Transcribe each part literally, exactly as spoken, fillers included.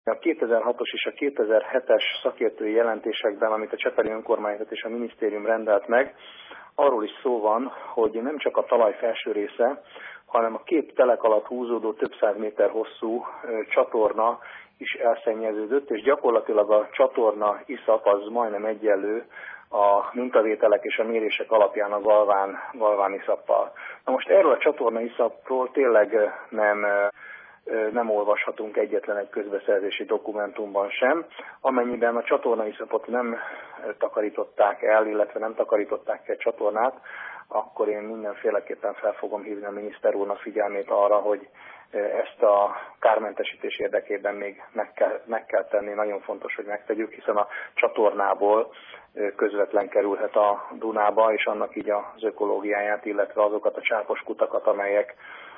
A kétezer-hatos és a kétezer-hetes szakértői jelentésekben, amit a Csepeli önkormányzat és a minisztérium rendelt meg, arról is szó van, hogy nem csak a talaj felső része, hanem a két telek alatt húzódó több száz méter hosszú csatorna is elszennyeződött, és gyakorlatilag a csatorna iszap az majdnem egyenlő a mintavételek és a mérések alapján a galván, galván iszappal. Na most erről a csatorna iszapról tényleg nem... nem olvashatunk egyetlen egy közbeszerzési dokumentumban sem. Amennyiben a csatornaiszapot nem takarították el, illetve nem takarították el csatornát, akkor én mindenféleképpen fel fogom hívni a miniszter úrnak figyelmét arra, hogy ezt a kármentesítés érdekében még meg kell, meg kell tenni. Nagyon fontos, hogy megtegyük, hiszen a csatornából közvetlen kerülhet a Dunába, és annak így az ökológiáját, illetve azokat a csápos kutakat, amelyek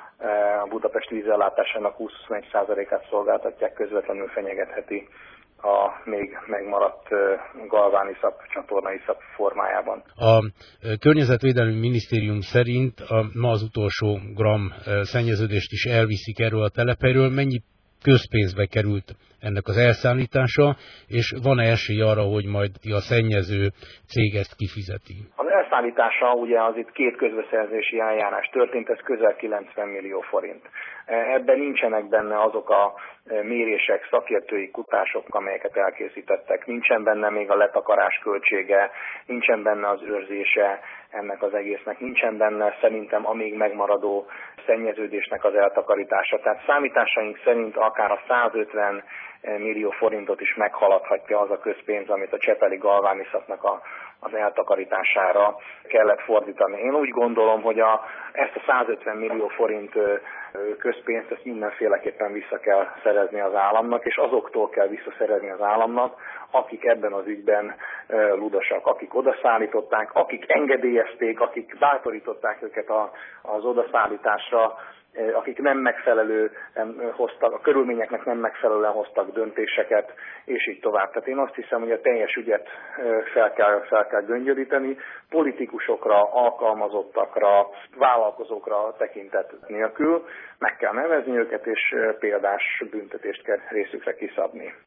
a Budapest vízellátásának húsz-huszonegy százalékát szolgáltatják, közvetlenül fenyegetheti a még megmaradt galvániszap, csatornaiszap formájában. A Környezetvédelmi Minisztérium szerint a, ma az utolsó gram szennyeződést is elviszik erről a telephelyről. Mennyi közpénzbe került ennek az elszállítása, és van-e esély arra, hogy majd a szennyező cég ezt kifizeti? Az elszállítása ugye az itt két közbeszerzési eljárás történt, ez közel kilencven millió forint. Ebben nincsenek benne azok a mérések, szakértői kutatások, amelyeket elkészítettek. Nincsen benne még a letakarás költsége, nincsen benne az őrzése ennek az egésznek, nincsen benne szerintem a még megmaradó szennyeződésnek az eltakarítása. Tehát számításaink szerint akár a százötven millió forintot is meghaladhatja az a közpénz, amit a csepeli galvániszapnak a, az eltakarítására kellett fordítani. Én úgy gondolom, hogy a, ezt a százötven millió forint közpénzt ezt mindenféleképpen vissza kell szerezni az államnak, és azoktól kell visszaszerezni az államnak, akik ebben az ügyben ludasak, akik odaszállították, akik engedélyezték, akik bátorították őket a, az odaszállításra, akik nem megfelelő hoztak, a körülményeknek nem megfelelően hoztak döntéseket, és így tovább. Tehát én azt hiszem, hogy a teljes ügyet fel kell, fel kell göngyölíteni, politikusokra, alkalmazottakra, vállalkozókra tekintet nélkül, meg kell nevezni őket, és példás büntetést kell részükre kiszabni.